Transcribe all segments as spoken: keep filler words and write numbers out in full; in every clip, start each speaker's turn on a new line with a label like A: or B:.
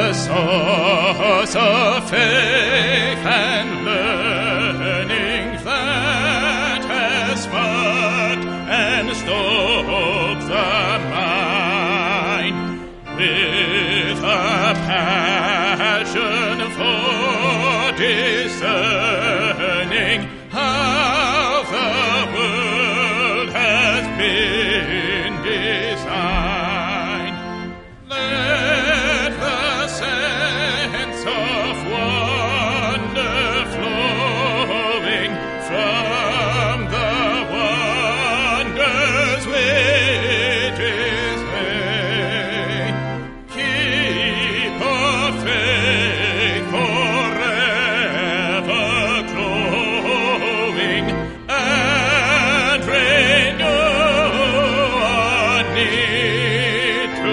A: source of faith and learning that has marked and stoked the mind with a passion for discerning how the world has been designed. Let the sense of wonder flowing from the wonders which is made keep our faith forever growing and renew our need to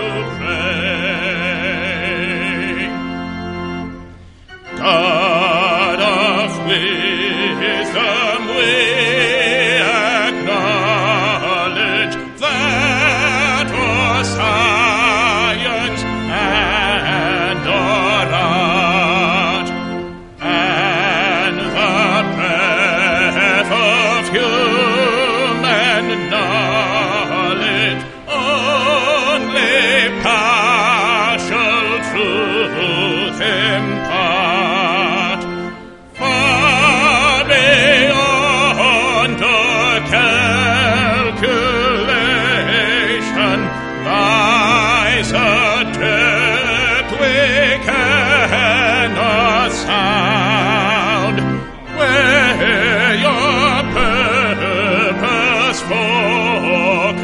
A: pray. God of wisdom, we acknowledge that our science and our art and the breadth of human knowledge only partial truth impart. Far beyond our calculation lies a depth we cannot sound, where your purpose for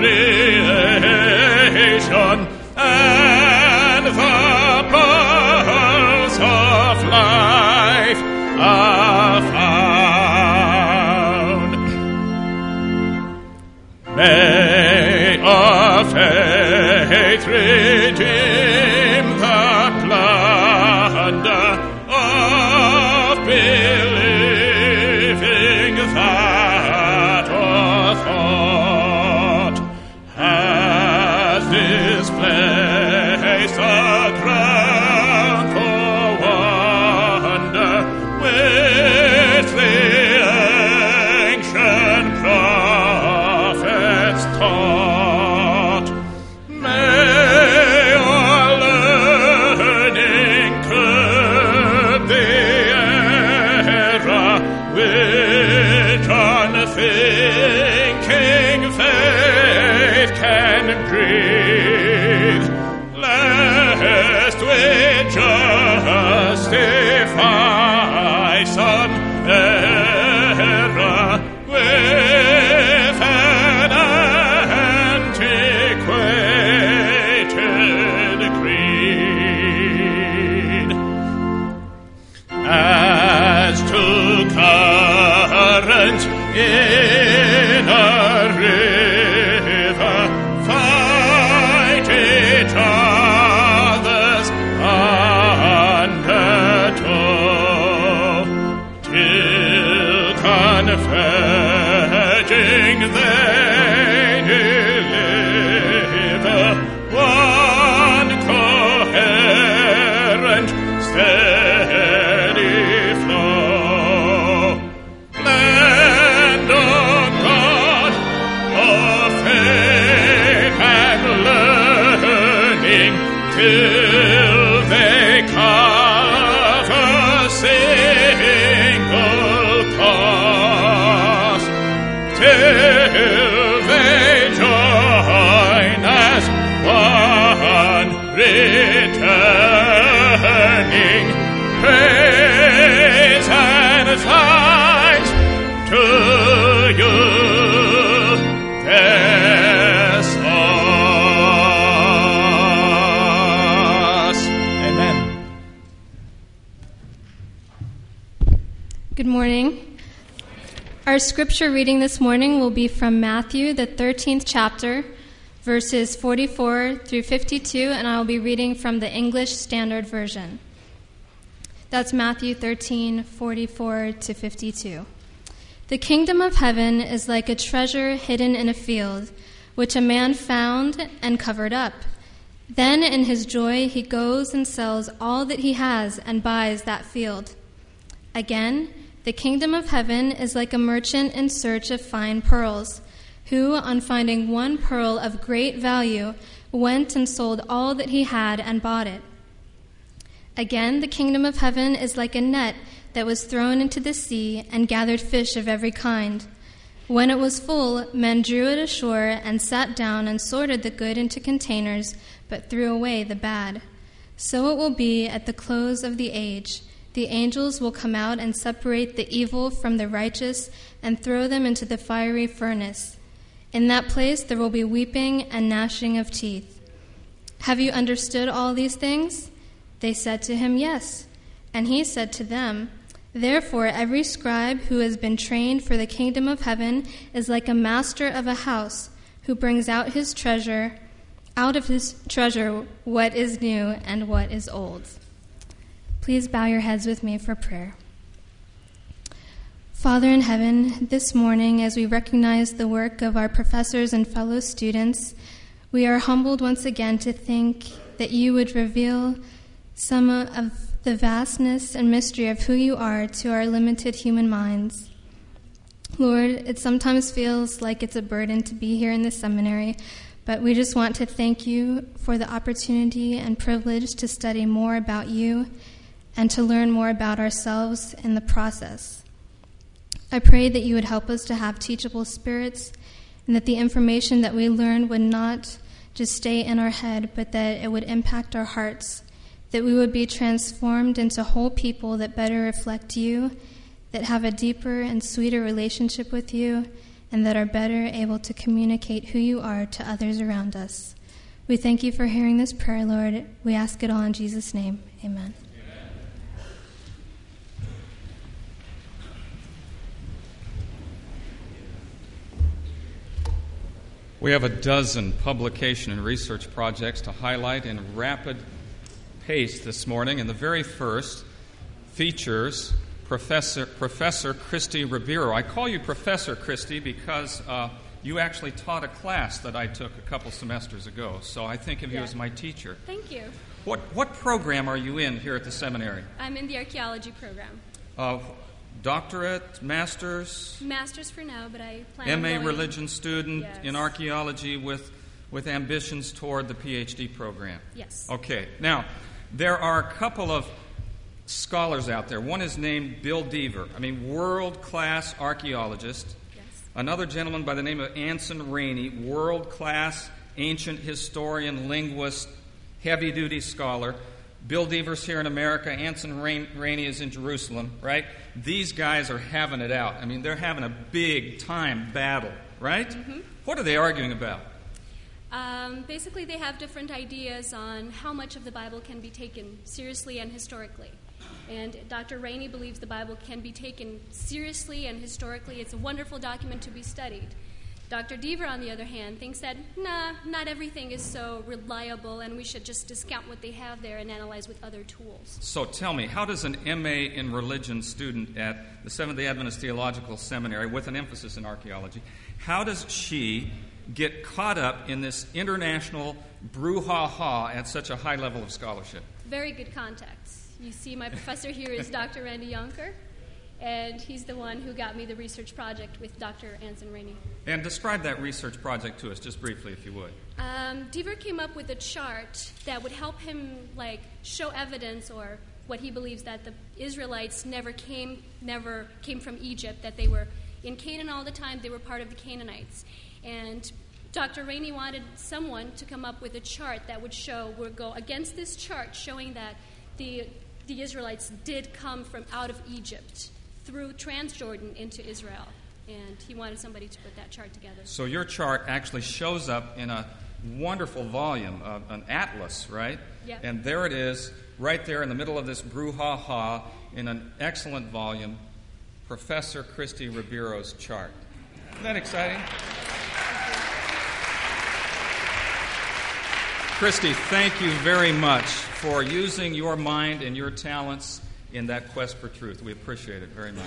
A: creation and the pulse of life are found. May our faith redeem the plunder of believing that our thought has displaced the ground for wonder which the ancient prophets taught. May our learning curb the error which unthinking faith can breathe, lest we justify some error with an antiquated creed. As to currents in a river, fight each other's undertow, till converging they deliver one coherent, steady flow. Land of God, of faith and learning, till they cover single cause, till they join as one, returning praise and thanks to you, their source. Amen.
B: Good morning. Our scripture reading this morning will be from Matthew, the thirteenth chapter, verses forty-four through fifty-two, and I will be reading from the English Standard Version. That's Matthew thirteen, forty-four to fifty-two. The kingdom of heaven is like a treasure hidden in a field, which a man found and covered up. Then in his joy he goes and sells all that he has and buys that field. Again, the kingdom of heaven is like a merchant in search of fine pearls, who, on finding one pearl of great value, went and sold all that he had and bought it. Again, the kingdom of heaven is like a net that was thrown into the sea and gathered fish of every kind. When it was full, men drew it ashore and sat down and sorted the good into containers, but threw away the bad. So it will be at the close of the age. The angels will come out and separate the evil from the righteous and throw them into the fiery furnace. In that place there will be weeping and gnashing of teeth. Have you understood all these things? They said to him, Yes. And he said to them, Therefore every scribe who has been trained for the kingdom of heaven is like a master of a house who brings out his treasure, out of his treasure what is new and what is old. Please bow your heads with me for prayer. Father in heaven, this morning as we recognize the work of our professors and fellow students, we are humbled once again to think that you would reveal some of the vastness and mystery of who you are to our limited human minds. Lord, it sometimes feels like it's a burden to be here in the seminary, but we just want to thank you for the opportunity and privilege to study more about you and to learn more about ourselves in the process. I pray that you would help us to have teachable spirits and that the information that we learn would not just stay in our head, but that it would impact our hearts, that we would be transformed into whole people that better reflect you, that have a deeper and sweeter relationship with you, and that are better able to communicate who you are to others around us. We thank you for hearing this prayer, Lord. We ask it all in Jesus' name. Amen.
A: We have a dozen publication and research projects to highlight in rapid pace this morning, and the very first features Professor Professor Christy Ribeiro. I call you Professor Christy because uh, you actually taught a class that I took a couple semesters ago, so I think of you
C: yeah.
A: as my teacher.
C: Thank you.
A: What what program are you in here at the seminary?
C: I'm in the archaeology program.
A: Uh, doctorate, master's?
C: Master's for now, but I plan
A: M A
C: on going...
A: religion student
C: yes.
A: in archaeology with with ambitions toward the P H D program.
C: Yes.
A: Okay. Now, there are a couple of scholars out there. One is named Bill Deaver, I mean, world-class archaeologist.
C: Yes.
A: Another gentleman by the name of Anson Rainey, world-class ancient historian, linguist, heavy-duty scholar. Bill Deaver's here in America. Anson Rainey is in Jerusalem, right? These guys are having it out. I mean, they're having a big-time battle, right?
C: Mm-hmm.
A: What are they arguing about?
C: Um, basically, they have different ideas on how much of the Bible can be taken seriously and historically. And Doctor Rainey believes the Bible can be taken seriously and historically. It's a wonderful document to be studied. Doctor Deaver, on the other hand, thinks that, nah, not everything is so reliable, and we should just discount what they have there and analyze with other tools.
A: So tell me, how does an M A in religion student at the Seventh-day Adventist Theological Seminary, with an emphasis in archaeology, how does she get caught up in this international brouhaha at such a high level of scholarship?
C: Very good contacts. You see, my professor here is Doctor Randy Yonker, and he's the one who got me the research project with Doctor Anson Rainey.
A: And describe that research project to us, just briefly, if you would.
C: Um, Deaver came up with a chart that would help him, like, show evidence or what he believes that the Israelites never came, never came from Egypt, that they were in Canaan all the time, they were part of the Canaanites. And Doctor Rainey wanted someone to come up with a chart that would show, would go against this chart, showing that the the Israelites did come from out of Egypt through Transjordan into Israel. And he wanted somebody to put that chart together.
A: So your chart actually shows up in a wonderful volume, uh, an atlas, right?
C: Yeah.
A: And there it is, right there in the middle of this brouhaha, in an excellent volume, Professor Christy Ribeiro's chart. Isn't that exciting? Christy, thank you very much for using your mind and your talents in that quest for truth. We appreciate it very much.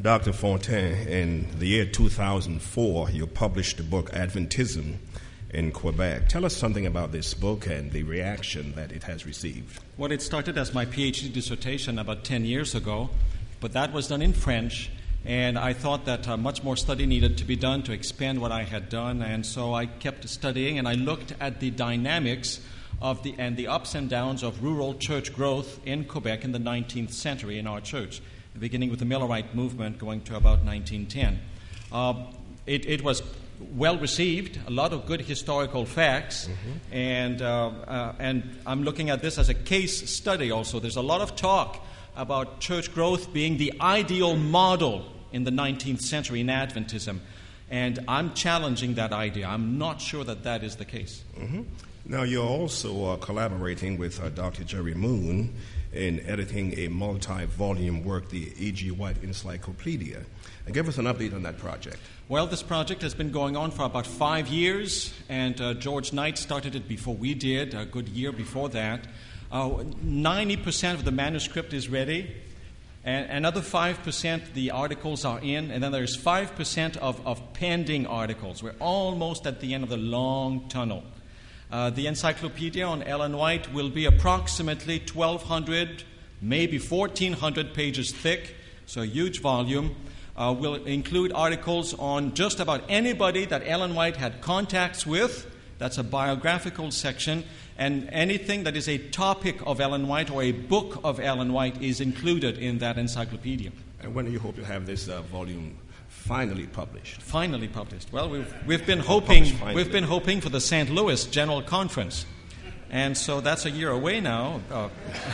D: Doctor Fontaine, in the year two thousand four, you published the book Adventism in Quebec. Tell us something about this book and the reaction that it has received.
E: Well, it started as my PhD dissertation about ten years ago, but that was done in French, and I thought that uh, much more study needed to be done to expand what I had done, and so I kept studying, and I looked at the dynamics of the and the ups and downs of rural church growth in Quebec in the nineteenth century in our church, beginning with the Millerite movement going to about nineteen ten. Uh, it, it was well received, a lot of good historical facts, mm-hmm. and uh, uh, and I'm looking at this as a case study also. There's a lot of talk about church growth being the ideal model in the nineteenth century in Adventism, and I'm challenging that idea. I'm not sure that that is the case.
D: Mm-hmm. Now, you're also uh, collaborating with uh, Doctor Jerry Moon in editing a multi-volume work, the E G. White Encyclopedia. Uh, give us an update on that project.
E: Well, this project has been going on for about five years, and uh, George Knight started it before we did, a good year before that. Uh, ninety percent of the manuscript is ready, and another five percent the articles are in, and then there's five percent of, of pending articles. We're almost at the end of the long tunnel. Uh, the encyclopedia on Ellen White will be approximately twelve hundred, maybe fourteen hundred pages thick, so a huge volume. Uh, will include articles on just about anybody that Ellen White had contacts with. That's a biographical section. And anything that is a topic of Ellen White or a book of Ellen White is included in that encyclopedia.
D: And when do you hope to have this uh, volume finally published?
E: Finally published. Well, we've we've been hoping we've been hoping for the Saint Louis General Conference. And so that's a year away now. Uh,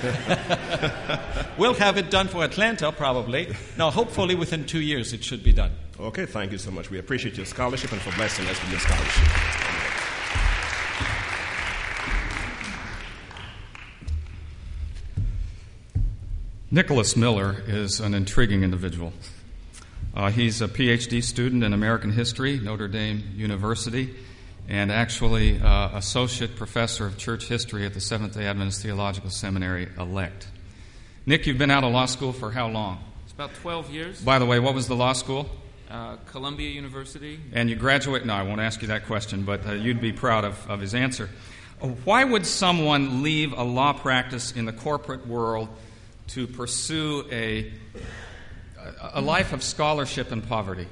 E: we'll have it done for Atlanta, probably. Now, hopefully within two years it should be done.
D: Okay, thank you so much. We appreciate your scholarship and for blessing us with your scholarship.
A: Nicholas Miller is an intriguing individual. Uh, he's a P H D student in American history, Notre Dame University, and actually uh, associate professor of church history at the Seventh-day Adventist Theological Seminary elect. Nick, you've been out of law school for how long?
F: It's about twelve years.
A: By the way, what was the law school?
F: Uh, Columbia University.
A: And you graduate? No, I won't ask you that question, but uh, you'd be proud of, of his answer. Why would someone leave a law practice in the corporate world to pursue a, a life of scholarship and poverty?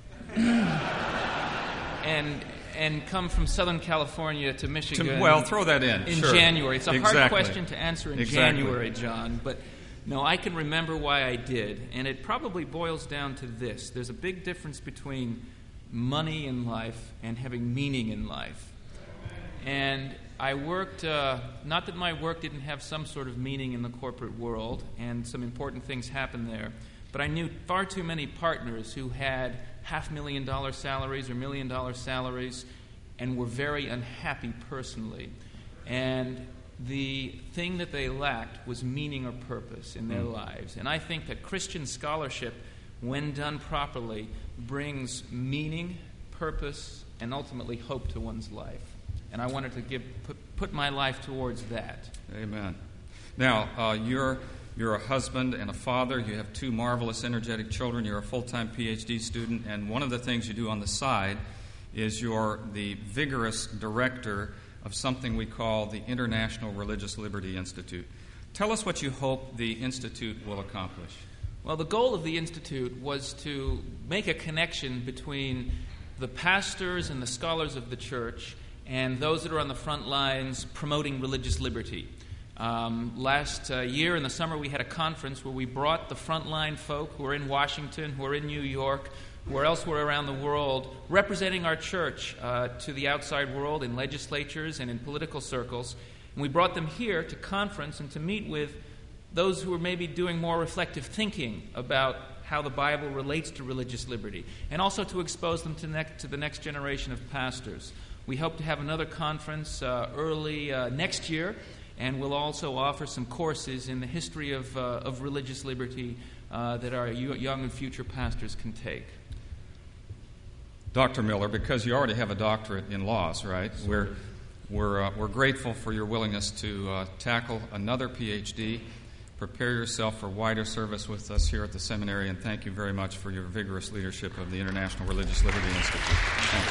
F: and... And come from Southern California to Michigan.
A: To, well, throw that in.
F: In
A: sure.
F: January. It's a
A: exactly.
F: hard question to answer in
A: exactly.
F: January, John. But no, I can remember why I did. And it probably boils down to this. There's a big difference between money in life and having meaning in life. And I worked, uh, not that my work didn't have some sort of meaning in the corporate world, and some important things happened there, but I knew far too many partners who had half million dollar salaries or million dollar salaries and were very unhappy personally. And the thing that they lacked was meaning or purpose in their mm. lives. And I think that Christian scholarship, when done properly, brings meaning, purpose, and ultimately hope to one's life. And I wanted to give put, put my life towards that.
A: Amen. Now, uh, you're You're a husband and a father. You have two marvelous, energetic children. You're a full-time P H D student. And one of the things you do on the side is you're the vigorous director of something we call the International Religious Liberty Institute. Tell us what you hope the Institute will accomplish.
F: Well, the goal of the Institute was to make a connection between the pastors and the scholars of the church and those that are on the front lines promoting religious liberty. Um, last uh, year in the summer we had a conference where we brought the frontline folk who are in Washington, who are in New York, who are elsewhere around the world, representing our church uh, to the outside world in legislatures and in political circles. And we brought them here to conference and to meet with those who are maybe doing more reflective thinking about how the Bible relates to religious liberty, and also to expose them to, ne- to the next generation of pastors. We hope to have another conference uh, early uh, next year, and we'll also offer some courses in the history of, uh, of religious liberty uh, that our young and future pastors can take.
A: Doctor Miller, because you already have a doctorate in laws, right? We're we're uh, we're grateful for your willingness to uh, tackle another P H D. prepare yourself for wider service with us here at the seminary, and thank you very much for your vigorous leadership of the International Religious Liberty Institute. Thanks.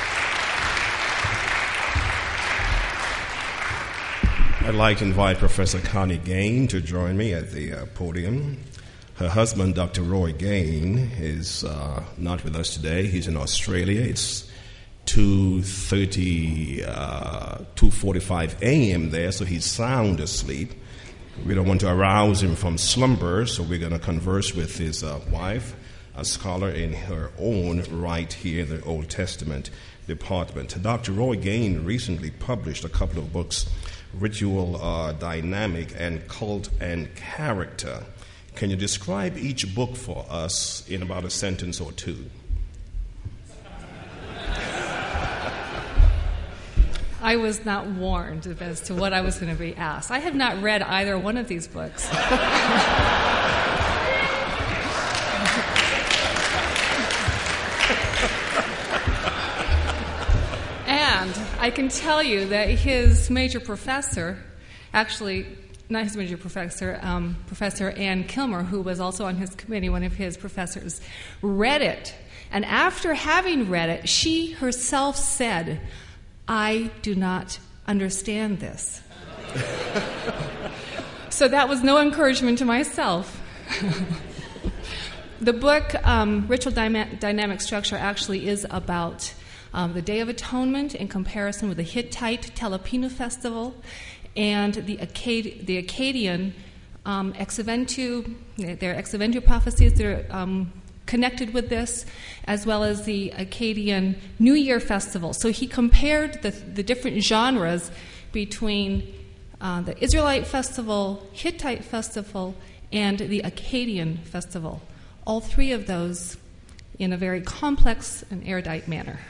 D: I'd like to invite Professor Connie Gain to join me at the uh, podium. Her husband, Doctor Roy Gain, is uh, not with us today. He's in Australia. It's two thirty, uh, two forty-five a.m. there, so he's sound asleep. We don't want to arouse him from slumber, so we're going to converse with his uh, wife, a scholar in her own right here in the Old Testament department. Doctor Roy Gain recently published a couple of books, Ritual uh, Dynamic and Cult and Character. Can you describe each book for us in about a sentence or two?
G: I was not warned as to what I was going to be asked. I have not read either one of these books. And I can tell you that his major professor, actually, not his major professor, um, Professor Ann Kilmer, who was also on his committee, one of his professors, read it. And after having read it, she herself said, I do not understand this. So that was no encouragement to myself. The book, um, Ritual Dyma- Dynamic Structure, actually is about um, the Day of Atonement in comparison with the Hittite Telepinu Festival and the, Akkad- the Akkadian um, Ex Eventu, their Ex Eventu prophecies that are um, connected with this, as well as the Akkadian New Year Festival. So he compared the, the different genres between uh, the Israelite festival, Hittite festival, and the Akkadian festival. All three of those in a very complex and erudite manner.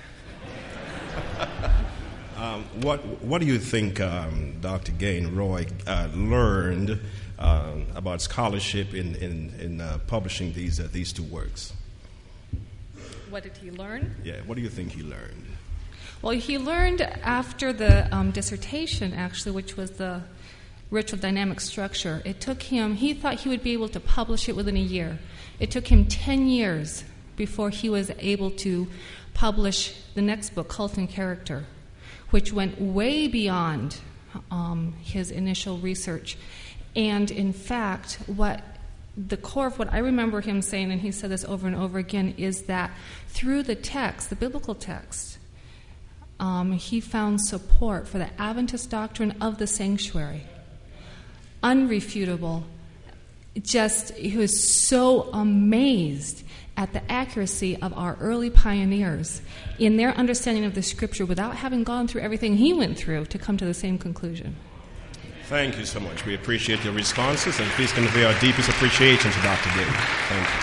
D: um, what What do you think, um, Doctor Gain, Roy, uh, learned uh, about scholarship in in, in uh, publishing these uh, these two works?
G: What did he learn?
D: Yeah, what do you think he learned?
G: Well, he learned after the um, dissertation, actually, which was the Ritual Dynamic Structure. It took him, he thought he would be able to publish it within a year. It took him ten years before he was able to publish the next book, Cult and Character, which went way beyond um, his initial research. And in fact, what the core of what I remember him saying, and he said this over and over again, is that through the text, the biblical text, um, he found support for the Adventist doctrine of the sanctuary. Unrefutable. Just, he was so amazed at the accuracy of our early pioneers in their understanding of the Scripture without having gone through everything he went through to come to the same conclusion.
D: Thank you so much. We appreciate your responses, and please convey our deepest appreciation to Doctor Gain. Thank you.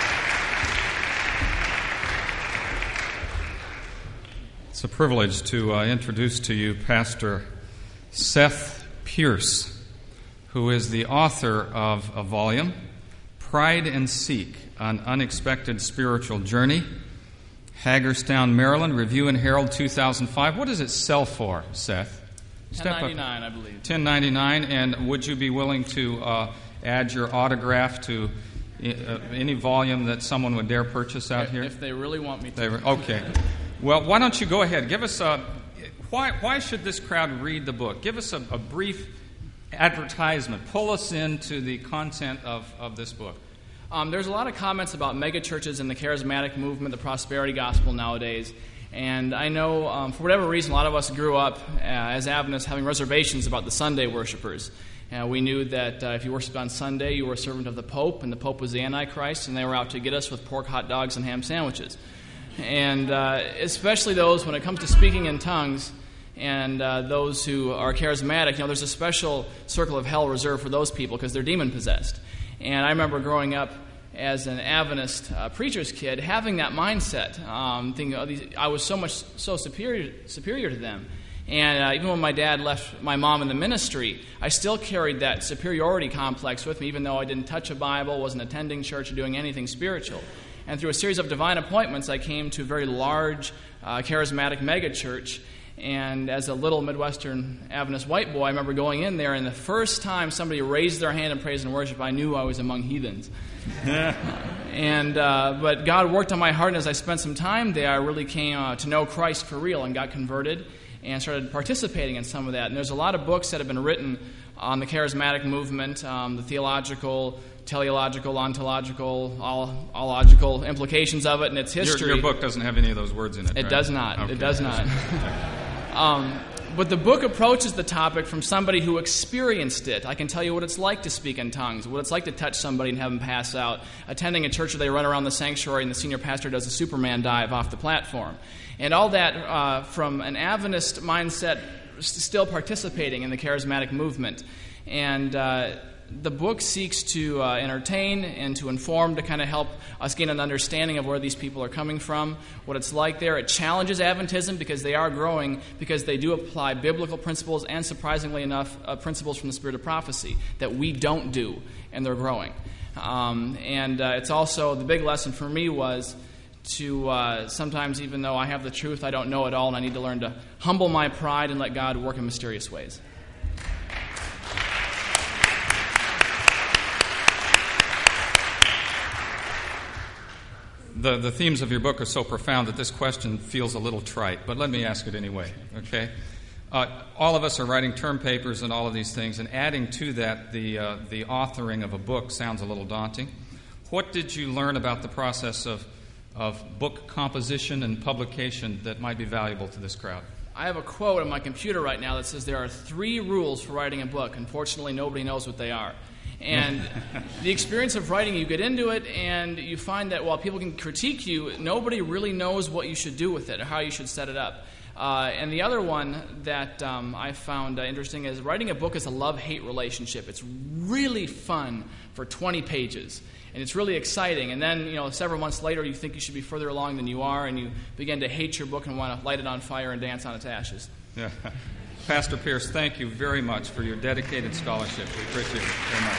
A: It's a privilege to uh, introduce to you Pastor Seth Pierce, who is the author of a volume, Pride and Seek, An Unexpected Spiritual Journey, Hagerstown, Maryland, Review and Herald two thousand five. What does it sell for, Seth?
H: ten ninety-nine, I believe.
A: ten ninety-nine, and would you be willing to uh, add your autograph to uh, any volume that someone would dare purchase out
H: if,
A: here?
H: If they really want me to.
A: They, okay. Well, why don't you go ahead? Give us a... Why, why should this crowd read the book? Give us a, a brief advertisement. Pull us into the content of, of this book.
H: Um, there's a lot of comments about megachurches and the charismatic movement, the prosperity gospel nowadays. And I know, um, for whatever reason, a lot of us grew up uh, as Adventists having reservations about the Sunday worshipers. Uh, we knew that uh, if you worshiped on Sunday, you were a servant of the Pope, and the Pope was the Antichrist, and they were out to get us with pork hot dogs and ham sandwiches. And uh, especially those, when it comes to speaking in tongues, and uh, those who are charismatic, you know, there's a special circle of hell reserved for those people because they're demon-possessed. And I remember growing up as an Adventist uh, preacher's kid, having that mindset, um, thinking, oh, these, I was so much so superior superior to them. And uh, even when my dad left my mom in the ministry, I still carried that superiority complex with me, even though I didn't touch a Bible, wasn't attending church, or doing anything spiritual. And through a series of divine appointments, I came to a very large, uh, charismatic megachurch. And as a little Midwestern Adventist white boy, I remember going in there, and the first time somebody raised their hand in praise and worship, I knew I was among heathens. and uh, But God worked on my heart, and as I spent some time there, I really came uh, to know Christ for real and got converted and started participating in some of that. And there's a lot of books that have been written on the charismatic movement, um, the theological, teleological, ontological, all, all logical implications of it and its history.
A: Your, your book doesn't have any of those words in it,
H: It
A: right?
H: does not.
A: Okay.
H: It does not. um, but the book approaches the topic from somebody who experienced it. I can tell you what it's like to speak in tongues, what it's like to touch somebody and have them pass out, attending a church where they run around the sanctuary and the senior pastor does a Superman dive off the platform. And all that uh, from an Adventist mindset, still participating in the charismatic movement. And uh, the book seeks to uh, entertain and to inform, to kind of help us gain an understanding of where these people are coming from, what it's like there. It challenges Adventism because they are growing, because they do apply biblical principles and, surprisingly enough, uh, principles from the spirit of prophecy that we don't do, and they're growing. Um, and uh, it's also, the big lesson for me was to uh, sometimes, even though I have the truth, I don't know it all, and I need to learn to humble my pride and let God work in mysterious ways.
A: The, the themes of your book are so profound that this question feels a little trite, but let me ask it anyway, okay? Uh, all of us are writing term papers and all of these things, and adding to that the, uh, the authoring of a book sounds a little daunting. What did you learn about the process of of book composition and publication that might be valuable to this crowd?
H: I have a quote on my computer right now that says there are three rules for writing a book. Unfortunately, nobody knows what they are. And the experience of writing, you get into it and you find that while people can critique you, nobody really knows what you should do with it or how you should set it up. Uh, and the other one that um, I found uh, interesting is writing a book is a love-hate relationship. It's really fun for twenty pages. And it's really exciting. And then, you know, several months later, you think you should be further along than you are, and you begin to hate your book and want to light it on fire and dance on its ashes.
A: Yeah. Pastor Pierce, thank you very much for your dedicated scholarship. We appreciate it very much.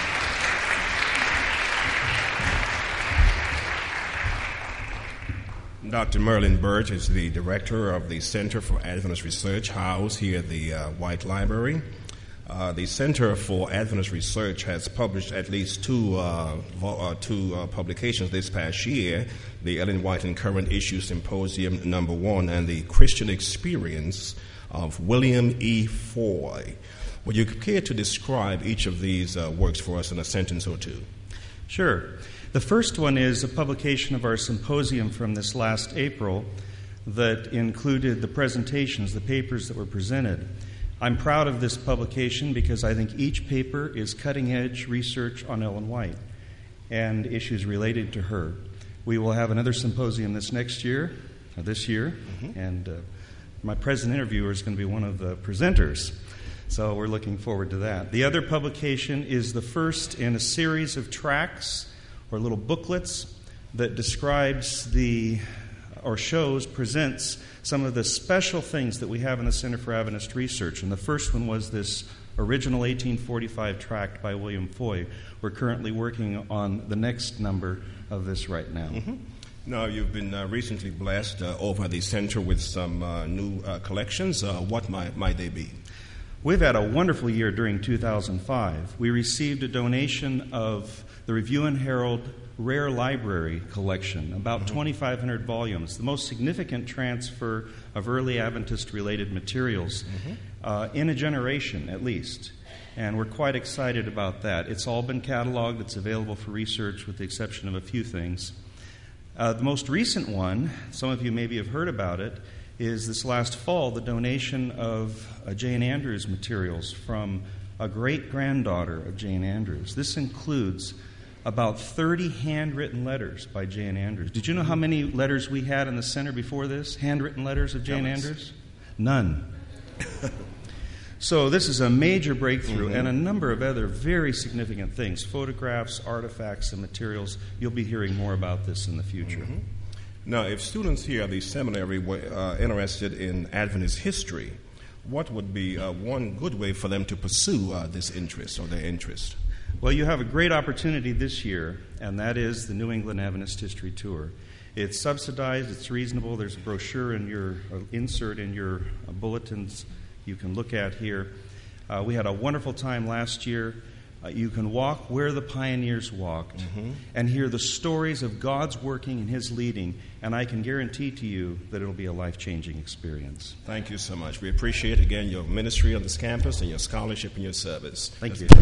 D: Doctor Merlin Birch is the director of the Center for Adventist Research, housed here at the uh, White Library. Uh, the Center for Adventist Research has published at least two uh, vo- uh, two uh, publications this past year, the Ellen White and Current Issues Symposium number one and the Christian Experience of William E. Foy. Would you care to describe each of these uh, works for us in a sentence or two?
I: Sure. The first one is a publication of our symposium from this last April that included the presentations, the papers that were presented. I'm proud of this publication because I think each paper is cutting-edge research on Ellen White and issues related to her. We will have another symposium this next year, or this year, mm-hmm. and uh, my present interviewer is going to be one of the presenters. So we're looking forward to that. The other publication is the first in a series of tracts or little booklets that describes the, or shows, presents some of the special things that we have in the Center for Adventist Research. And the first one was this original eighteen forty-five tract by William Foy. We're currently working on the next number of this right now.
D: Mm-hmm. Now, you've been uh, recently blessed uh, over the center with some uh, new uh, collections. Uh, what might, might they be?
I: We've had a wonderful year during two thousand five. We received a donation of the Review and Herald Rare Library collection, about mm-hmm. twenty-five hundred volumes, the most significant transfer of early Adventist-related materials mm-hmm. uh, in a generation, at least. And we're quite excited about that. It's all been cataloged. It's available for research with the exception of a few things. Uh, the most recent one, some of you maybe have heard about it, is this last fall, the donation of uh, Jane Andrews materials from a great-granddaughter of Jane Andrews. This includes about thirty handwritten letters by Jane Andrews. Did you know how many letters we had in the center before this? Handwritten letters of Jane Andrews? None. So this is a major breakthrough mm-hmm. and a number of other very significant things, photographs, artifacts, and materials. You'll be hearing more about this in the future.
D: Mm-hmm. Now, if students here at the seminary were uh, interested in Adventist history, what would be uh, one good way for them to pursue uh, this interest or their interest?
I: Well, you have a great opportunity this year, and that is the New England Adventist History Tour. It's subsidized, it's reasonable. There's a brochure in your uh, insert in your uh, bulletins you can look at here. Uh, we had a wonderful time last year. Uh, you can walk where the pioneers walked mm-hmm. and hear the stories of God's working and His leading, and I can guarantee to you that it'll be a life-changing experience.
D: Thank you so much. We appreciate, again, your ministry on this campus and your scholarship and your service.
I: Thank you.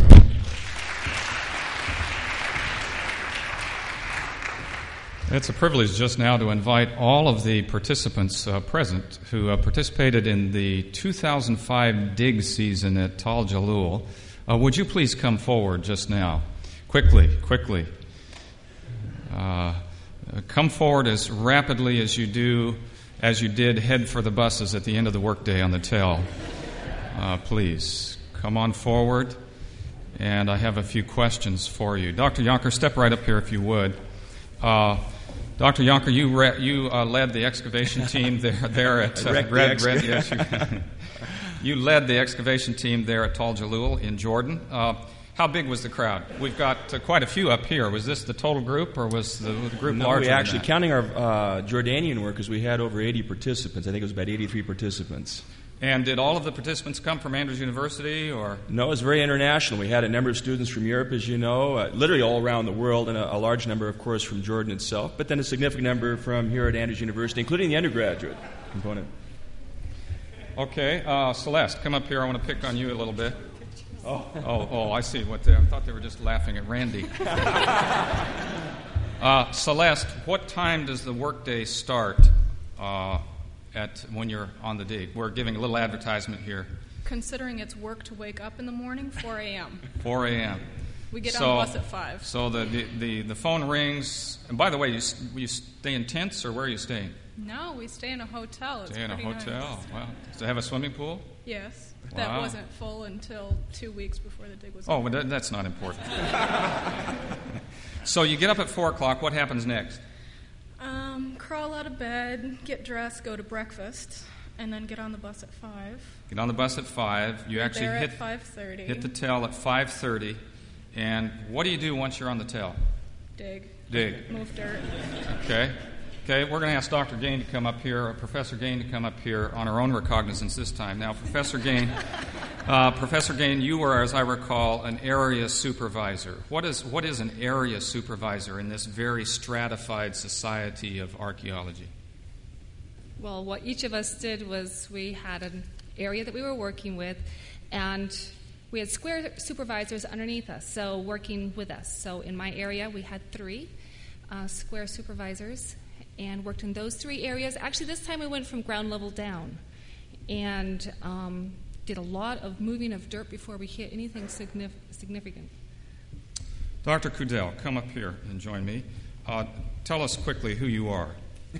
A: It's a privilege just now to invite all of the participants uh, present who uh, participated in the two thousand five dig season at Tal Jalul. Uh, would you please come forward just now? Quickly, quickly. Uh, come forward as rapidly as you do, as you did head for the buses at the end of the workday on the Tel. Uh, please, come on forward, and I have a few questions for you. Doctor Yonker, step right up here if you would. Uh, Doctor Yonker, you re- you uh, led the excavation team there there at uh, Red Red. Yes, you, you led the excavation team there at Tal Jalul in Jordan. Uh, how big was the crowd? We've got uh, quite a few up here. Was this the total group, or was the, the group
J: no,
A: larger?
J: We actually,
A: than that?
J: counting our uh, Jordanian workers, we had over eighty participants. I think it was about eighty-three participants.
A: And did all of the participants come from Andrews University, or?
J: No, it was very international. We had a number of students from Europe, as you know, uh, literally all around the world, and a, a large number, of course, from Jordan itself, but then a significant number from here at Andrews University, including the undergraduate component.
A: Okay, uh, Celeste, come up here. I want to pick on you a little bit. Oh, oh, oh! I see what they. I thought they were just laughing at Randy. uh, Celeste, what time does the workday start? Uh, At when you're on the dig? We're giving a little advertisement here.
K: Considering it's work to wake up in the morning, four a.m.
A: four a.m.
K: We get
A: so,
K: on the bus at five.
A: So the, the, the, the phone rings. And by the way, you, you stay in tents, or where are you staying?
K: No, we stay in a hotel. It's
A: stay in a hotel.
K: Nice.
A: Wow. Does it have a swimming pool?
K: Yes.
A: Wow.
K: That wasn't full until two weeks before the dig was
A: Oh,
K: over.
A: but that, that's not important. So you get up at four o'clock. What happens next?
K: Um, crawl out of bed, get dressed, go to breakfast, and then get on the bus at five.
A: Get on the bus at five. You
K: We're
A: actually
K: there
A: hit
K: at five thirty.
A: Hit the Tel at five thirty. And what do you do once you're on the Tel?
K: Dig.
A: Dig.
K: Move dirt.
A: Okay. Okay, we're going to ask Doctor Gain to come up here, or Professor Gain to come up here on our own recognizance this time. Now, Professor Gain, uh, Professor Gain, you were, as I recall, an area supervisor. What is what is an area supervisor in this very stratified society of archaeology?
G: Well, what each of us did was we had an area that we were working with, and we had square supervisors underneath us, so working with us. So in my area, we had three uh, square supervisors, and worked in those three areas. Actually, this time we went from ground level down and um, did a lot of moving of dirt before we hit anything signif- significant.
A: Doctor Kudell, come up here and join me. Uh, tell us quickly who you are.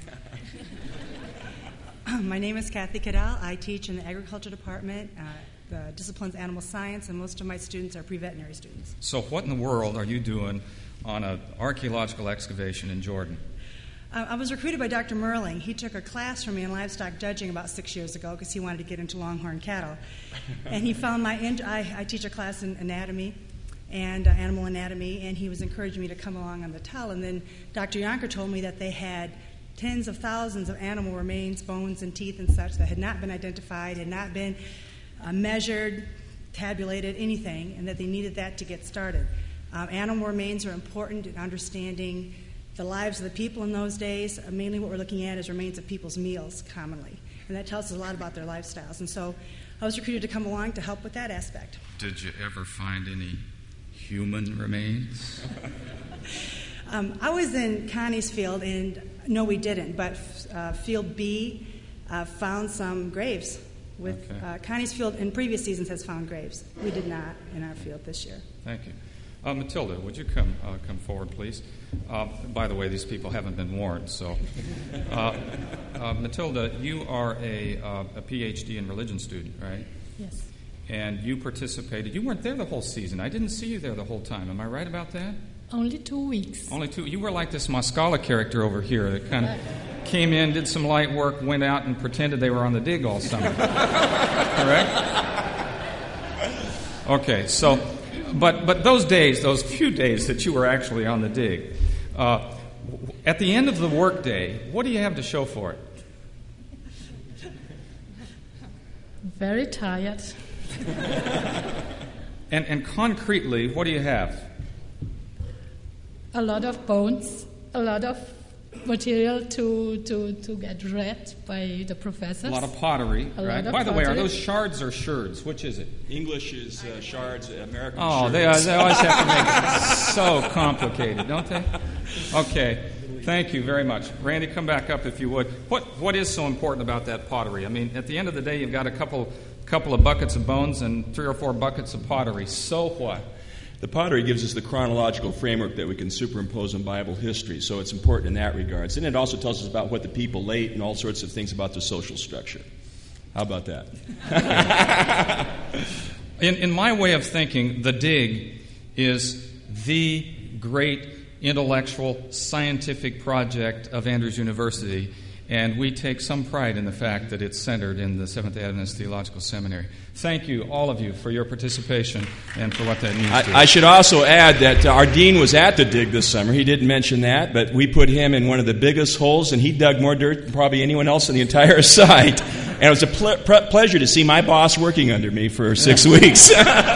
L: My name is Kathy Cadell. I teach in the agriculture department. Uh, the discipline's animal science, and most of my students are pre-veterinary students.
A: So what in the world are you doing on an archaeological excavation in Jordan?
L: Uh, I was recruited by Doctor Merling. He took a class from me in livestock judging about six years ago because he wanted to get into longhorn cattle. And he found my, in- I, I teach a class in anatomy and uh, animal anatomy, and he was encouraging me to come along on the Tel. And then Doctor Yonker told me that they had tens of thousands of animal remains, bones and teeth and such that had not been identified, had not been uh, measured, tabulated, anything, and that they needed that to get started. Um, animal remains are important in understanding the lives of the people in those days. Uh, mainly what we're looking at is remains of people's meals commonly, and that tells us a lot about their lifestyles. And so I was recruited to come along to help with that aspect.
A: Did you ever find any human remains?
L: um, I was in Connie's field, and no, we didn't, but uh, Field B uh, found some graves. With
A: okay.
L: uh, Connie's field in previous seasons has found graves. We did not in our field this year.
A: Thank you. Uh, Matilda, would you come uh, come forward, please? Uh, by the way, these people haven't been warned. So, uh, uh, Matilda, you are a, uh, a P H D in religion student, right?
M: Yes.
A: And you participated. You weren't there the whole season. I didn't see you there the whole time. Am I right about that?
M: Only two weeks.
A: Only two. You were like this Mascala character over here that kind of came in, did some light work, went out, and pretended they were on the dig all summer. Correct? Okay, so, but but those days, those few days that you were actually on the dig, uh, At the end of the workday, what do you have to show for it?
M: Very tired.
A: and, and concretely, what do you have?
M: A lot of bones, a lot of material to, to, to get read by the professors.
A: A lot of pottery,
M: a
A: right?
M: Lot of
A: By the
M: pottery.
A: way, are those shards or sherds? Which is it?
J: English is uh, shards, American
A: Oh,
J: sherds.
A: they, uh, they always have to make it so complicated, don't they? Okay, thank you very much. Randy, come back up if you would. What What is so important about that pottery? I mean, at the end of the day, you've got a couple couple of buckets of bones and three or four buckets of pottery. So what?
J: The pottery gives us the chronological framework that we can superimpose on Bible history, so it's important in that regards. And it also tells us about what the people ate and all sorts of things about their social structure. How about that?
A: in, in my way of thinking, the dig is the great intellectual, scientific project of Andrews University, and we take some pride in the fact that it's centered in the Seventh-day Adventist Theological Seminary. Thank you, all of you, for your participation and for what that means to us.
J: I, I should also add that uh, our dean was at the dig this summer. He didn't mention that, but we put him in one of the biggest holes, and he dug more dirt than probably anyone else in the entire site. And it was a ple- pre- pleasure to see my boss working under me for six weeks.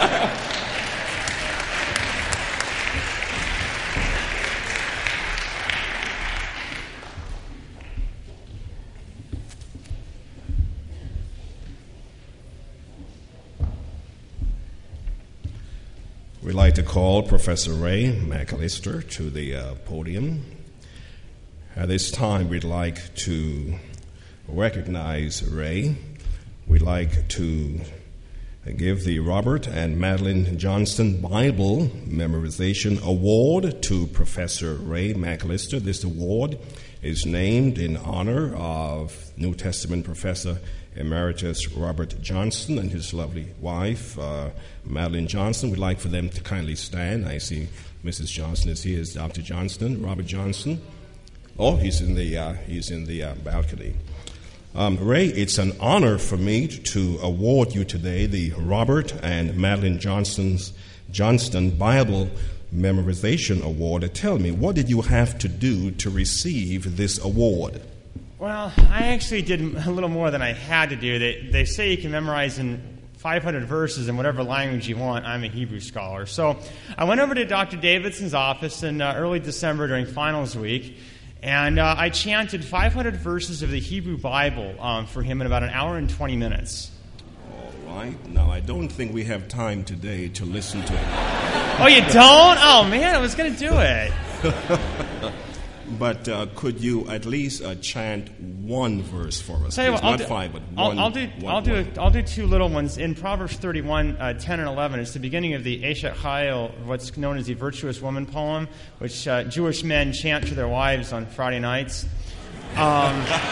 D: We'd like to call Professor Ray McAllister to the uh, podium. At this time, we'd like to recognize Ray. We'd like to give the Robert and Madeline Johnston Bible Memorization Award to Professor Ray McAllister. This award is named in honor of New Testament Professor Emeritus Robert Johnston and his lovely wife, uh, Madeline Johnston. We'd like for them to kindly stand. I see Missus Johnston is here. Is Doctor Johnston, Robert Johnston? Oh, he's in the uh, he's in the uh, balcony. Um, Ray, it's an honor for me to award you today the Robert and Madeline Johnston's Johnston Bible Memorization Award. Tell me, what did you have to do to receive this award?
N: Well, I actually did a little more than I had to do. They, they say you can memorize in five hundred verses in whatever language you want. I'm a Hebrew scholar. So I went over to Doctor Davidson's office in uh, early December during finals week, and uh, I chanted five hundred verses of the Hebrew Bible um, for him in about an hour and twenty minutes.
D: All right. Now, I don't think we have time today to listen to it.
N: Oh, you don't? Oh, man, I was going to do it.
D: But uh, could you at least uh, chant one verse for us?
N: Tell you what,
D: not
N: I'll do,
D: five, but
N: I'll,
D: one.
N: I'll do.
D: One,
N: I'll do.
D: one.
N: A, I'll do two little ones in Proverbs thirty-one, uh, ten and eleven. It's the beginning of the Eshet Chayil, what's known as the Virtuous Woman poem, which uh, Jewish men chant to their wives on Friday nights. Um,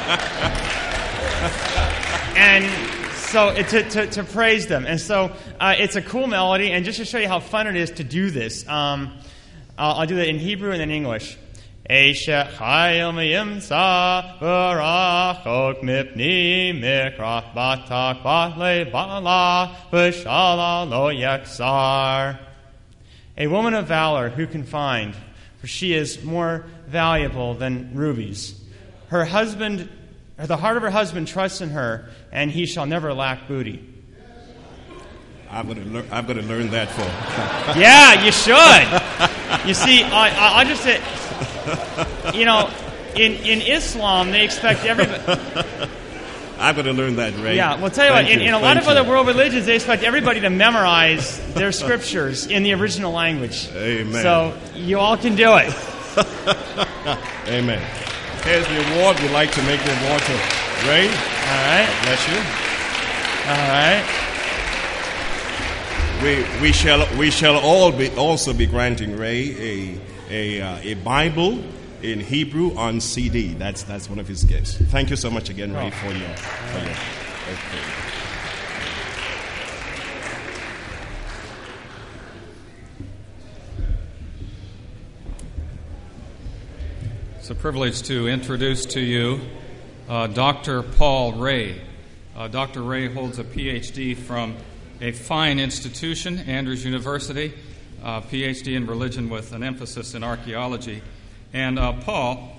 N: and so it, to, to to praise them, and so uh, it's a cool melody. And just to show you how fun it is to do this, um, I'll, I'll do it in Hebrew and in English. Eshet Chayil miyimsa v'rachok mipni mikrach batak batle bala v'shala lo yeksar. A woman of valor who can find, for she is more valuable than rubies. Her husband, the heart of her husband trusts in her, and he shall never lack booty.
D: I'm going to learn. I'm going to learn that for.
N: Yeah, you should. You see, I, I, I just say. You know, in, in Islam, they expect everybody...
D: I'm going to learn that, Ray.
N: Yeah, well, tell you
D: Thank
N: what, in,
D: you.
N: in a lot
D: Thank
N: of
D: you.
N: other world religions, they expect everybody to memorize their scriptures in the original language.
D: Amen.
N: So, you all can do it.
D: Amen. Here's the award. We'd like to make the award to Ray.
N: All right.
D: God bless you.
N: All right.
D: We, we, shall, we shall all be, also be granting Ray a... A, uh, a Bible in Hebrew on C D. That's that's one of his gifts. Thank you so much again, Ray, for your. For your okay.
A: It's a privilege to introduce to you uh, Doctor Paul Ray. Uh, Doctor Ray holds a P H D from a fine institution, Andrews University. Uh, P H D in religion with an emphasis in archaeology. And uh, Paul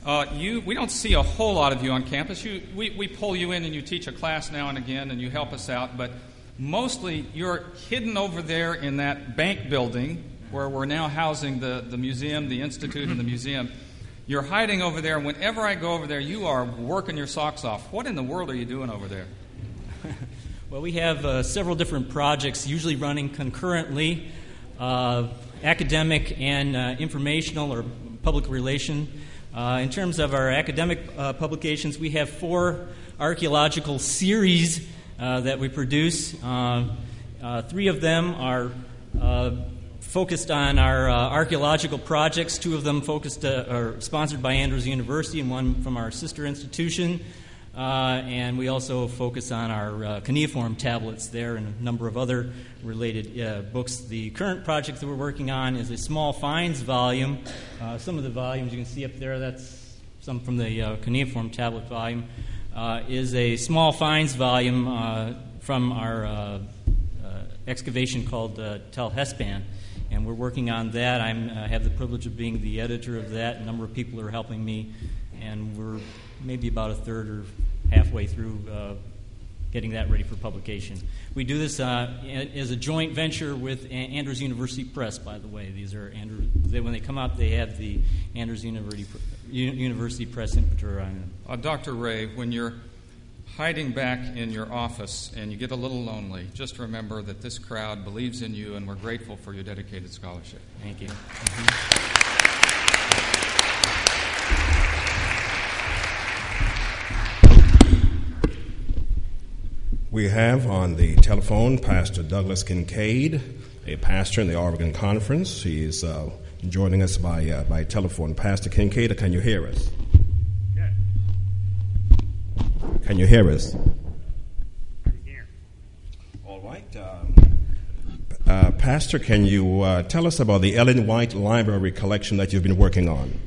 A: Uh, you, we don't see a whole lot of you on campus. You, we, we pull you in and you teach a class now and again and you help us out, but mostly you're hidden over there in that bank building where we're now housing the, the museum, the institute, and the museum. You're hiding over there. Whenever I go over there, you are working your socks off. What in the world are you doing over there?
O: Well, we have uh, several different projects, usually running concurrently, uh, academic and uh, informational or public relation. Uh, in terms of our academic uh, publications, we have four archaeological series uh, that we produce. Uh, uh, three of them are uh, focused on our uh, archaeological projects. Two of them focused uh, are sponsored by Andrews University, and one from our sister institution. Uh, and we also focus on our uh, cuneiform tablets there and a number of other related uh, books. The current project that we're working on is a small finds volume. Uh, some of the volumes you can see up there, that's some from the uh, cuneiform tablet volume, uh, is a small finds volume uh, from our uh, uh, excavation called uh, Tel Hespan. And we're working on that. I uh, have the privilege of being the editor of that. A number of people are helping me, and we're maybe about a third or halfway through uh, getting that ready for publication. We do this uh, as a joint venture with Andrews University Press, by the way. These are Andrews, they, when they come out, they have the Andrews University, University Press imprimatur on them.
A: Uh, Doctor Ray, when you're hiding back in your office and you get a little lonely, just remember that this crowd believes in you, and we're grateful for your dedicated scholarship.
O: Thank you. Mm-hmm.
D: We have on the telephone Pastor Douglas Kincaid, a pastor in the Oregon Conference. He is uh, joining us by uh, by telephone. Pastor Kincaid, can you hear us?
P: Yes.
D: Can you hear us?
P: I'm here.
D: All right. Um, uh, Pastor, can you uh, tell us about the Ellen White Library collection that you've been working on?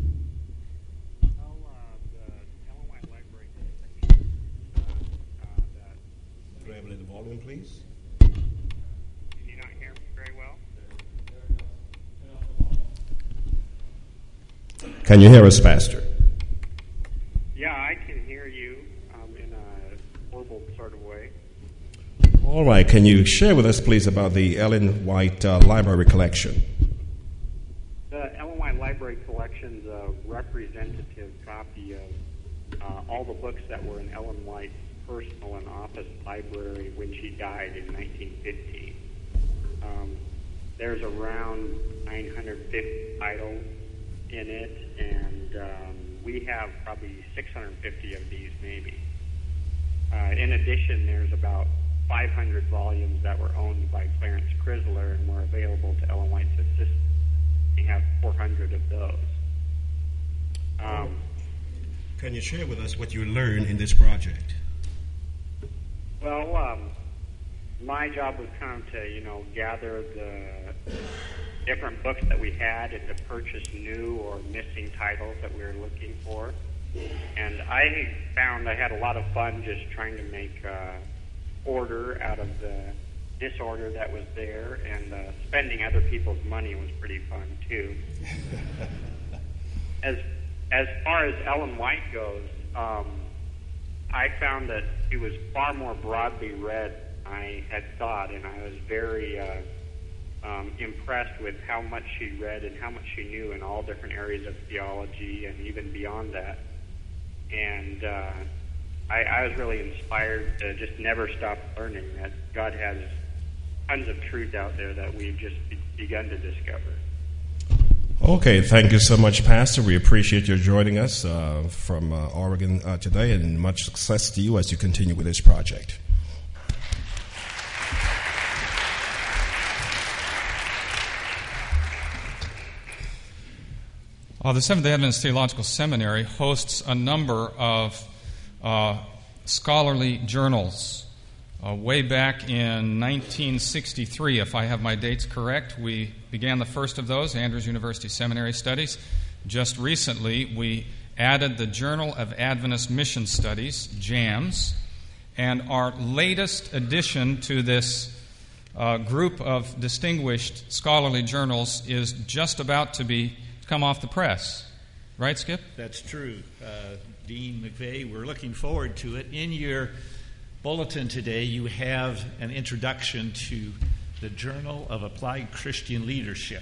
P: Please. Can you not hear me very well?
D: Can you hear us, Pastor?
P: Yeah, I can hear you um, in a horrible sort of way.
D: All right. Can you share with us, please, about the Ellen White uh, Library collection?
P: The Ellen White Library collection is a representative copy of uh, all the books that were in Ellen White's personal and office library when she died in nineteen fifteen. Um, there's around nine hundred fifty titles in it, and um, we have probably six hundred fifty of these maybe. Uh, in addition, there's about five hundred volumes that were owned by Clarence Chrysler and were available to Ellen White's assistants. We have four hundred of those. Um,
D: Can you share with us what you learned in this project?
P: Well, um, my job was kind of to, you know, gather the different books that we had and to purchase new or missing titles that we were looking for. And I found I had a lot of fun just trying to make uh, order out of the disorder that was there, and uh, spending other people's money was pretty fun too. as as far as Ellen White goes, um, I found that she was far more broadly read than I had thought, and I was very uh, um, impressed with how much she read and how much she knew in all different areas of theology and even beyond that. And uh, I, I was really inspired to just never stop learning that God has tons of truth out there that we've just be- begun to discover.
D: Okay, thank you so much, Pastor. We appreciate your joining us uh, from uh, Oregon uh, today, and much success to you as you continue with this project.
A: Uh, the Seventh-day Adventist Theological Seminary hosts a number of uh, scholarly journals. Uh, way back in nineteen sixty-three, if I have my dates correct, we began the first of those, Andrews University Seminary Studies. Just recently, we added the Journal of Adventist Mission Studies, JAMS, and our latest addition to this uh, group of distinguished scholarly journals is just about to be come off the press. Right, Skip?
Q: That's true. Uh, Dean McVeigh, we're looking forward to it. In your bulletin today, you have an introduction to the Journal of Applied Christian Leadership.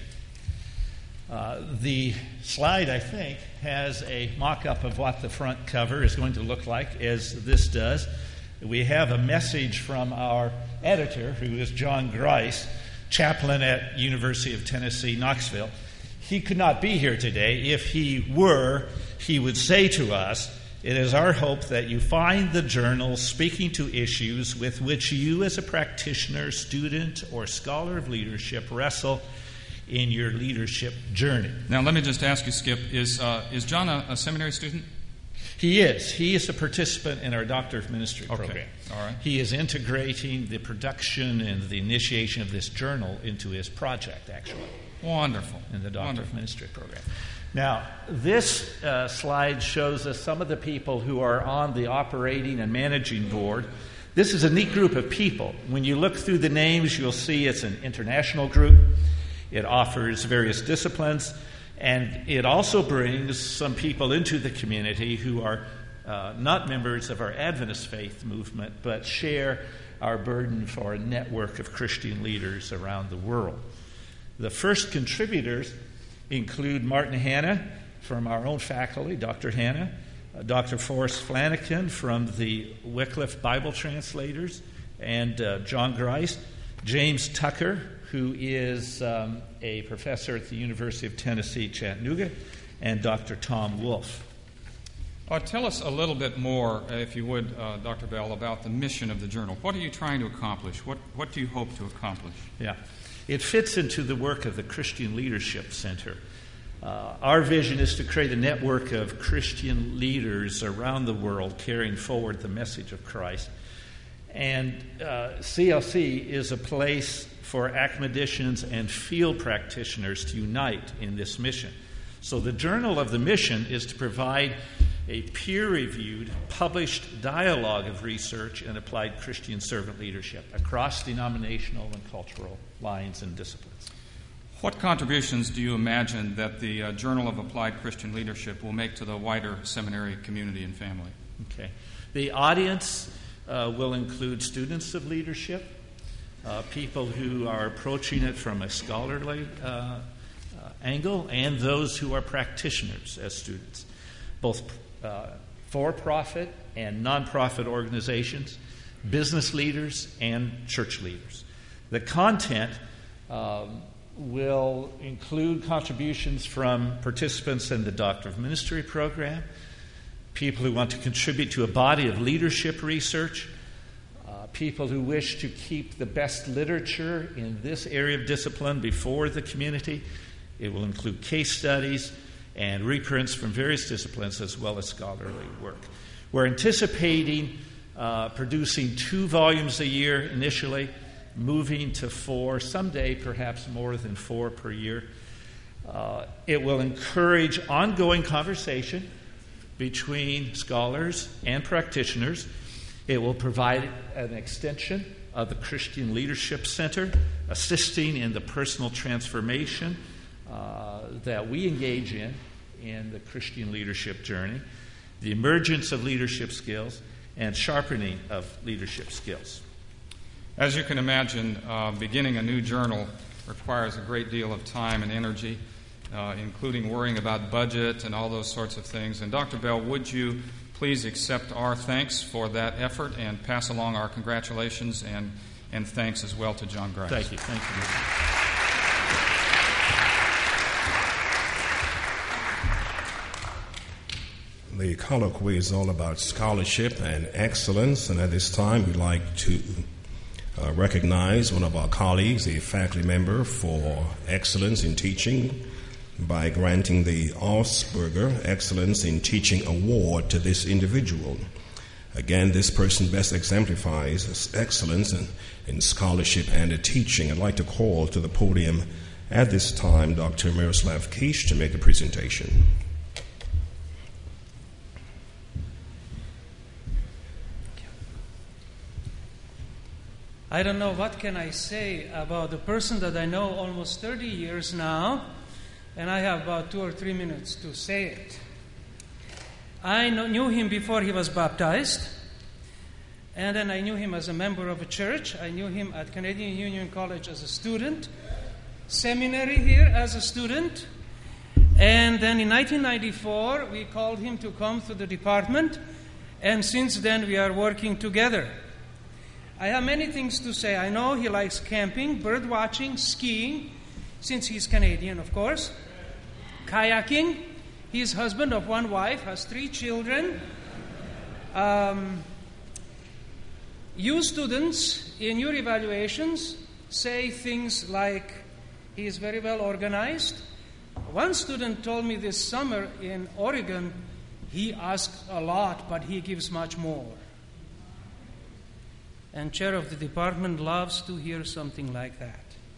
Q: Uh, the slide, I think, has a mock-up of what the front cover is going to look like, as this does. We have a message from our editor, who is John Grice, chaplain at University of Tennessee, Knoxville. He could not be here today. If he were, he would say to us, "It is our hope that you find the journal speaking to issues with which you as a practitioner, student, or scholar of leadership wrestle in your leadership journey."
A: Now, let me just ask you, Skip, is, uh, is John a, a seminary student?
Q: He is. He is a participant in our Doctor of Ministry
A: okay.
Q: program.
A: All right.
Q: He is integrating the production and the initiation of this journal into his project, actually.
A: Wonderful.
Q: In the Doctor
A: Wonderful.
Q: of Ministry program. Now, this uh, slide shows us some of the people who are on the operating and managing board. This is a neat group of people. When you look through the names, you'll see it's an international group. It offers various disciplines. And it also brings some people into the community who are uh, not members of our Adventist faith movement, but share our burden for a network of Christian leaders around the world. The first contributors include Martin Hanna from our own faculty, Doctor Hanna, uh, Doctor Forrest Flanagan from the Wycliffe Bible Translators, and uh, John Grice, James Tucker, who is um, a professor at the University of Tennessee, Chattanooga, and Doctor Tom Wolfe.
A: Uh, tell us a little bit more, uh, if you would, uh, Doctor Bell, about the mission of the journal. What are you trying to accomplish? What, what do you hope to accomplish?
Q: Yeah. It fits into the work of the Christian Leadership Center. Uh, our vision is to create a network of Christian leaders around the world carrying forward the message of Christ. And uh, C L C is a place for academicians and field practitioners to unite in this mission. So the Journal of the Mission is to provide a peer-reviewed, published dialogue of research and applied Christian servant leadership across denominational and cultural lines and disciplines.
A: What contributions do you imagine that the uh, Journal of Applied Christian Leadership will make to the wider seminary community and family?
Q: Okay. The audience uh, will include students of leadership, uh, people who are approaching it from a scholarly uh, uh, angle, and those who are practitioners as students, both uh, for-profit and non-profit organizations, business leaders, and church leaders. The content um, will include contributions from participants in the Doctor of Ministry program, people who want to contribute to a body of leadership research, uh, people who wish to keep the best literature in this area of discipline before the community. It will include case studies and reprints from various disciplines as well as scholarly work. We're anticipating uh, producing two volumes a year initially, moving to four, someday perhaps more than four per year. Uh, it will encourage ongoing conversation between scholars and practitioners. It will provide an extension of the Christian Leadership Center, assisting in the personal transformation uh, that we engage in in the Christian leadership journey, the emergence of leadership skills, and sharpening of leadership skills.
A: As you can imagine, uh, beginning a new journal requires a great deal of time and energy, uh, including worrying about budget and all those sorts of things. And Doctor Bell, would you please accept our thanks for that effort and pass along our congratulations and, and thanks as well to John Grice.
Q: Thank you. Thank you.
D: The colloquy is all about scholarship and excellence, and at this time we'd like to Uh, recognize one of our colleagues, a faculty member for excellence in teaching, by granting the Augsburger Excellence in Teaching Award to this individual. Again, this person best exemplifies excellence in, in scholarship and in teaching. I'd like to call to the podium at this time Doctor Miroslav Kish to make a presentation.
R: I don't know what can I say about a person that I know almost thirty years now,
S: and I have about two or three minutes to say it. I knew him before he was baptized, and then I knew him as a member of a church. I knew him at Canadian Union College as a student, seminary here as a student, and then in nineteen ninety-four we called him to come to the department, and since then we are working together. I have many things to say. I know he likes camping, bird watching, skiing, since he's Canadian, of course, kayaking. He's husband of one wife, has three children. Um, you students, in your evaluations, say things like, he is very well organized. One student told me this summer in Oregon, he asks a lot, but he gives much more. And chair of the department loves to hear something like that.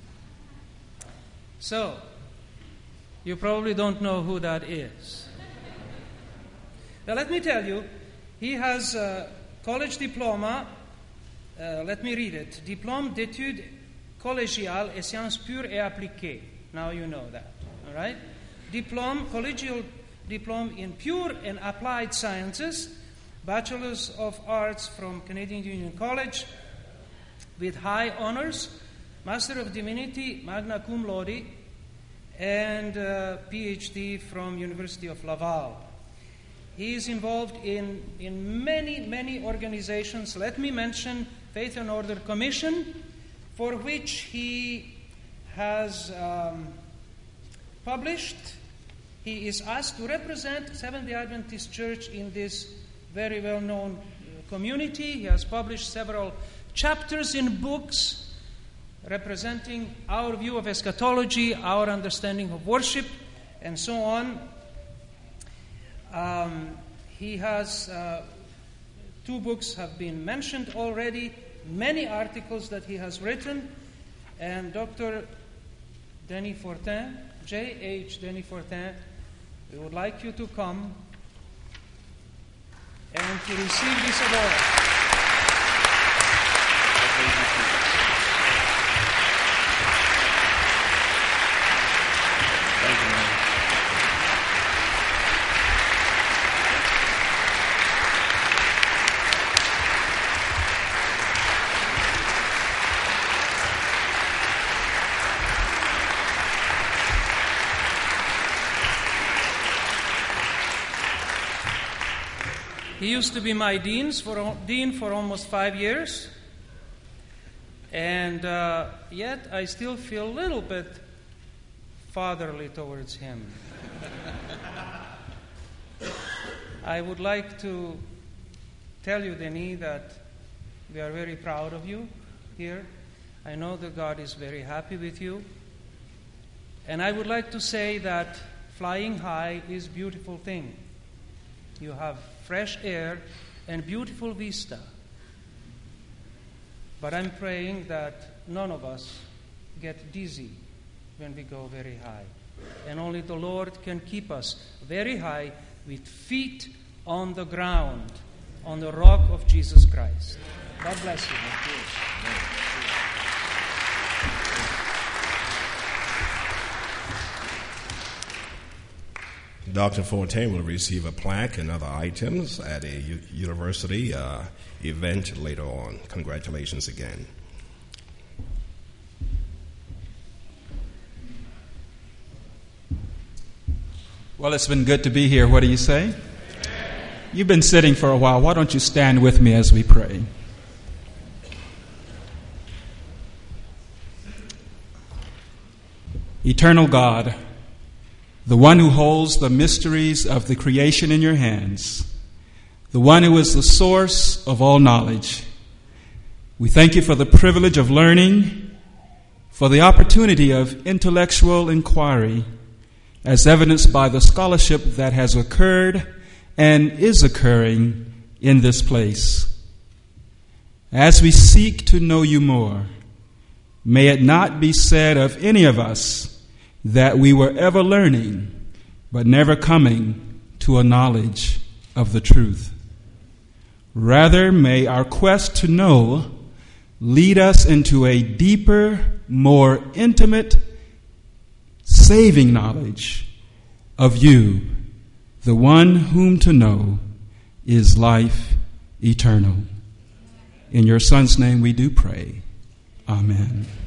S: So, you probably don't know who that is. Now, let me tell you, he has a college diploma. Uh, let me read it. Diplôme d'études collégiales et sciences pures et appliquées. Now you know that, all right? Diplôme, collegial diplôme in pure and applied sciences, Bachelor's of Arts from Canadian Union College, with high honors, Master of Divinity, magna cum laude, and uh, P H D from University of Laval. He is involved in, in many, many organizations. Let me mention Faith and Order Commission, for which he has um, published. He is asked to represent Seventh-day Adventist Church in this very well-known community. He has published several chapters in books representing our view of eschatology, our understanding of worship, and so on. Um, he has, uh, two books have been mentioned already, many articles that he has written, and Doctor Denis Fortin, J H Denis Fortin, we would like you to come and to receive this award. He used to be my deans for, dean for almost five years, and uh, yet I still feel a little bit fatherly towards him. I would like to tell you, Denis, that we are very proud of you here. I know that God is very happy with you. And I would like to say that flying high is a beautiful thing. You have fresh air and beautiful vista. But I'm praying that none of us get dizzy when we go very high. And only the Lord can keep us very high with feet on the ground, on the rock of Jesus Christ. God bless you.
D: Doctor Fortin will receive a plaque and other items at a u- university uh, event later on. Congratulations again.
T: Well, it's been good to be here. What do you say? You've been sitting for a while. Why don't you stand with me as we pray? Eternal God, the one who holds the mysteries of the creation in your hands, the one who is the source of all knowledge, we thank you for the privilege of learning, for the opportunity of intellectual inquiry, as evidenced by the scholarship that has occurred and is occurring in this place. As we seek to know you more, may it not be said of any of us that we were ever learning, but never coming to a knowledge of the truth. Rather, may our quest to know lead us into a deeper, more intimate saving knowledge of you, the one whom to know is life eternal. In your Son's name we do pray. Amen.